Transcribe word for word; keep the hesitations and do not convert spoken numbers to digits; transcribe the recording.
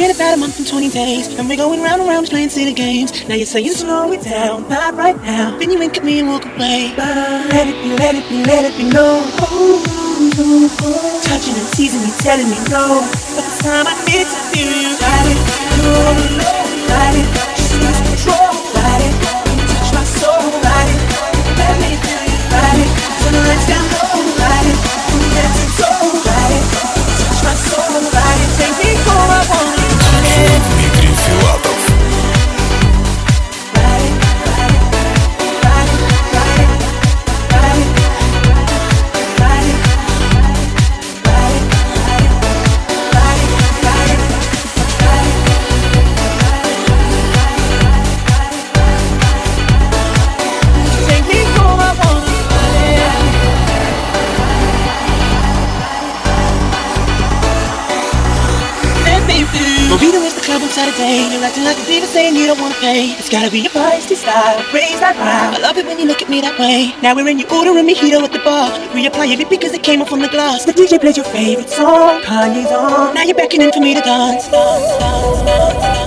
been about a month and twenty days, and we're going round and round playing silly games. Now you're saying slow it down, not right now. Then you wink at me and walk away. But let it be, let it be, let it be known. Touching and teasing me, telling me no. But this time I need to feel you. Ride it, no, no, ride it. Just lose control, ride it. Touch my soul, ride it. Let me feel you, ride it. Turn the lights down low, ride it. From head to toe, ride it. Touch my soul, ride it. Take me for I want it. Дмитрий Филатов. Movida was the club on Saturday. You're acting like a diva saying you don't wanna pay. It's gotta be your feisty style, raise that round. I love it when you look at me that way. Now we're in, you order a mojito at the bar. Reapply your lip because it came off from the glass. The D J plays your favorite song, Kanye's on. Now you're beckoning for me to dance, dance, dance, dance, dance.